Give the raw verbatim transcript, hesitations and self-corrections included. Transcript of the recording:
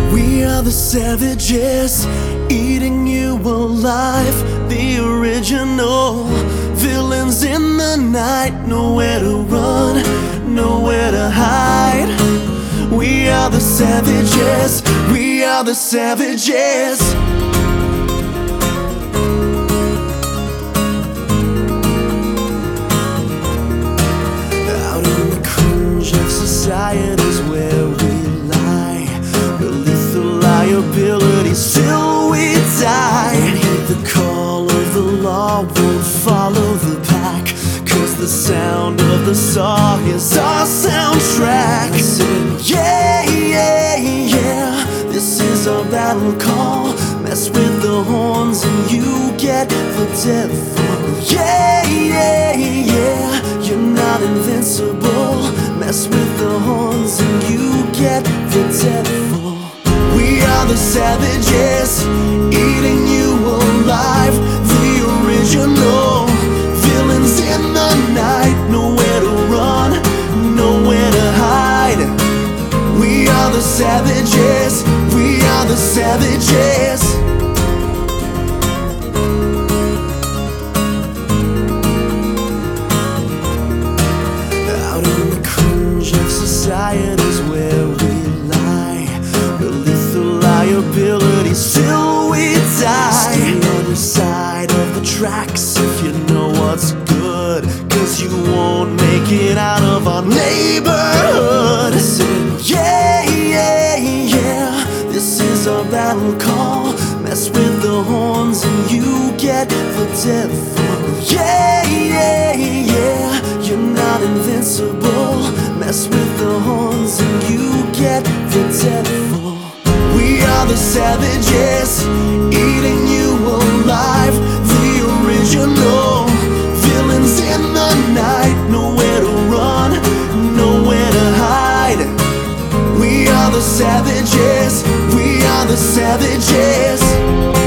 We are the savages, eating you alive. The original villains in the night. Nowhere to run, nowhere to hide. We are the savages, we are the savages. Out in the cringe of society's where we lie. We're lethal liabilities till we die. And heed the call of the law, won't follow the pack, cause the sound of the saw is our soundtrack. Yeah, yeah, yeah, this is our battle call. Mess with the horns and you get the devil. Yeah, yeah, yeah, you're not invincible. Mess with the horns and you get the devil. We are the savages, eating you alive. The original villains in the night. Nowhere to run, nowhere to hide. We are the savages, we are the savages. Out in the cringe of society's where we lie. We're lethal liabilities till we die. Stay on your side of the tracks if you know what's good, cause you won't make it out of our neighborhood. Yeah, yeah, yeah, this is our battle call. Mess with the horns and you get the devil. Yeah, yeah, yeah, you're not invincible. Mess with the horns and you get the devil. We are the savages, eating you alive. The original villains in the night. Nowhere to run, nowhere to hide. We are the savages, we are the savages.